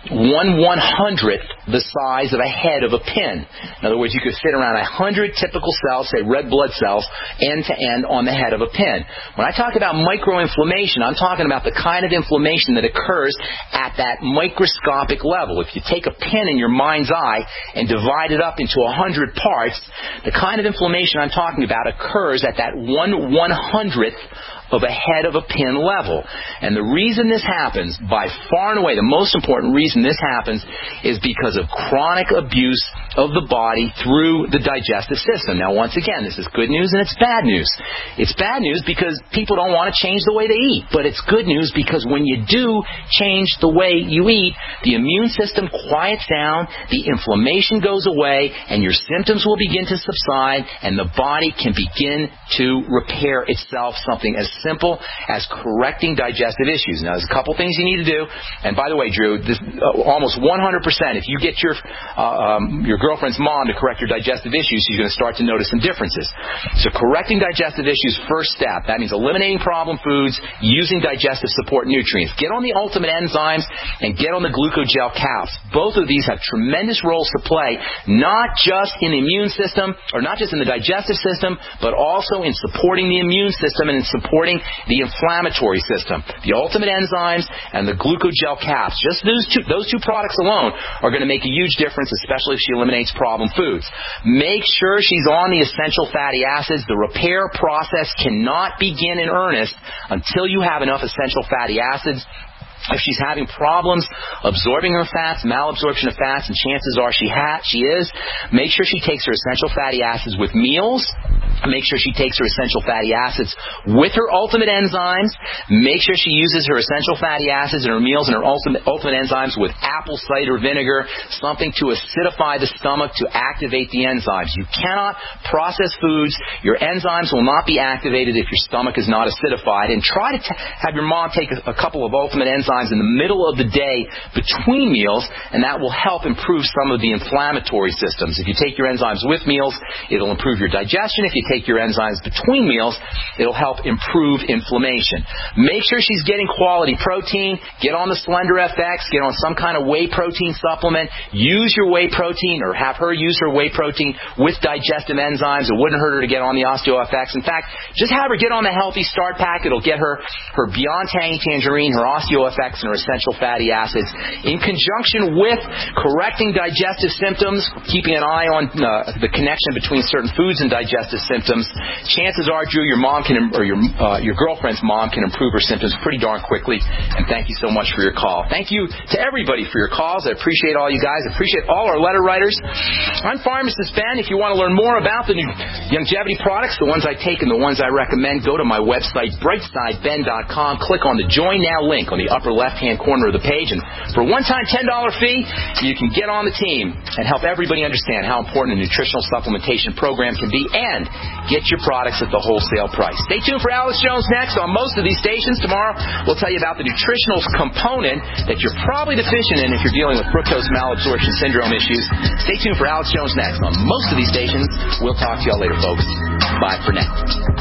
1/100th the size of a head of a pin. In other words, you could fit around 100 typical cells, say red blood cells, end to end on the head of a pin. When I talk about microinflammation, I'm talking about the kind of inflammation that occurs at that microscopic level. If you take a pin in your mind's eye and divide it up into 100 parts, the kind of inflammation I'm talking about occurs at that 1/100th of a head of a pin level. And the reason this happens, by far and away, the most important reason this happens, is because of chronic abuse of the body through the digestive system. Now, once again, this is good news and it's bad news. It's bad news because people don't want to change the way they eat, but it's good news because when you do change the way you eat, the immune system quiets down, the inflammation goes away, and your symptoms will begin to subside, and the body can begin to repair itself, something as simple as correcting digestive issues. Now, there's a couple things you need to do. And by the way, Drew, this, almost 100%, if you get your girlfriend's mom to correct your digestive issues, you're going to start to notice some differences. So correcting digestive issues, first step. That means eliminating problem foods, using digestive support nutrients. Get on the Ultimate Enzymes and get on the Glucogel Caps. Both of these have tremendous roles to play, not just in the immune system, or not just in the digestive system, but also in supporting the immune system and in supporting the inflammatory system. The Ultimate Enzymes and the Glucogel Caps. Just those two products alone are going to make a huge difference, especially if she eliminates problem foods. Make sure she's on the essential fatty acids. The repair process cannot begin in earnest until you have enough essential fatty acids. If she's having problems absorbing her fats, malabsorption of fats, and chances are she is, make sure she takes her essential fatty acids with meals. Make sure she takes her essential fatty acids with her Ultimate Enzymes. Make sure she uses her essential fatty acids in her meals and her Ultimate Enzymes with apple cider vinegar, something to acidify the stomach to activate the enzymes. You cannot process foods. Your enzymes will not be activated if your stomach is not acidified. And try to have your mom take a couple of Ultimate Enzymes in the middle of the day between meals, and that will help improve some of the inflammatory systems. If you take your enzymes with meals, it'll improve your digestion. If you take your enzymes between meals, it'll help improve inflammation. Make sure she's getting quality protein. Get on the Slender FX. Get on some kind of whey protein supplement. Use your whey protein, or have her use her whey protein with digestive enzymes. It wouldn't hurt her to get on the OsteoFX. In fact, just have her get on the Healthy Start Pack. It'll get her Beyond Tangy Tangerine, her OsteoFX, and her essential fatty acids, in conjunction with correcting digestive symptoms, keeping an eye on the connection between certain foods and digestive symptoms. Chances are, Drew, your mom can, or your girlfriend's mom can improve her symptoms pretty darn quickly. And thank you so much for your call. Thank you to everybody for your calls. I appreciate all you guys. I appreciate all our letter writers. I'm Pharmacist Ben. If you want to learn more about the new longevity products, the ones I take and the ones I recommend, go to my website, brightsideben.com. Click on the Join Now link on the upper left-hand corner of the page, and for a one-time $10 fee, you can get on the team and help everybody understand how important a nutritional supplementation program can be and get your products at the wholesale price. Stay tuned for Alex Jones next on most of these stations. Tomorrow, we'll tell you about the nutritional component that you're probably deficient in if you're dealing with fructose malabsorption syndrome issues. Stay tuned for Alex Jones next on most of these stations. We'll talk to y'all later, folks. Bye for now.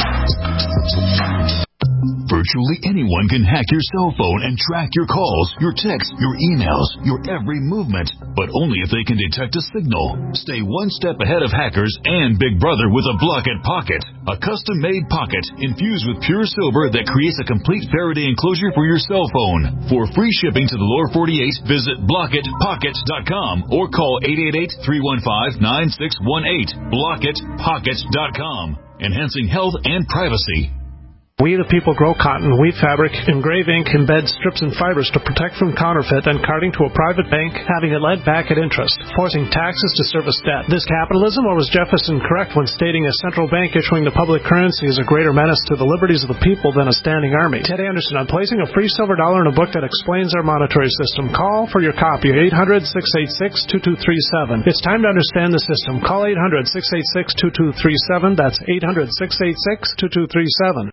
Virtually anyone can hack your cell phone and track your calls, your texts, your emails, your every movement, but only if they can detect a signal. Stay one step ahead of hackers and Big Brother with a Block-It Pocket, a custom-made pocket infused with pure silver that creates a complete Faraday enclosure for your cell phone. For free shipping to the lower 48, visit blockitpocket.com or call 888-315-9618. blockitpocket.com, enhancing health and privacy. We the people grow cotton, weave fabric, engrave ink, embed strips and fibers to protect from counterfeit and carting to a private bank, having it led back at interest, forcing taxes to service debt. This capitalism, or was Jefferson correct when stating a central bank issuing the public currency is a greater menace to the liberties of the people than a standing army? Ted Anderson on placing a free silver dollar in a book that explains our monetary system. Call for your copy, 800-686-2237. It's time to understand the system. Call 800-686-2237. That's 800-686-2237.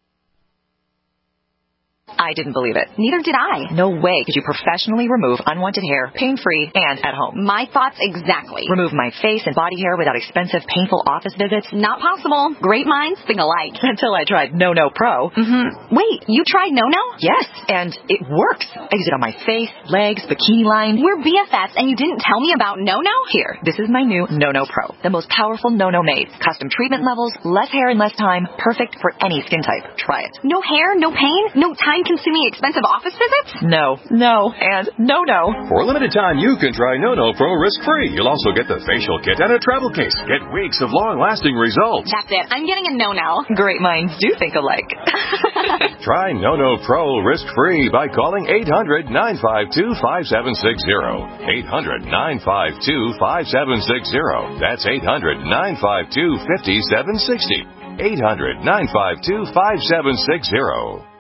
I didn't believe it. Neither did I. No way could you professionally remove unwanted hair, pain-free, and at home. My thoughts exactly. Remove my face and body hair without expensive, painful office visits? Not possible. Great minds think alike. Until I tried No Pro. Wait, you tried No? Yes, and it works. I use it on my face, legs, bikini line. We're BFFs, and you didn't tell me about No? Here, this is my new No Pro. The most powerful No made. Custom treatment levels, less hair in less time, perfect for any skin type. Try it. No hair, no pain, no time-consuming expensive office visits? No, and no. For a limited time, you can try No Pro risk-free. You'll also get the facial kit and a travel case. Get weeks of long-lasting results. That's it. I'm getting a No. Great minds do think alike. Try No Pro risk-free by calling 800-952-5760. 800-952-5760. That's 800-952-5760. 800-952-5760.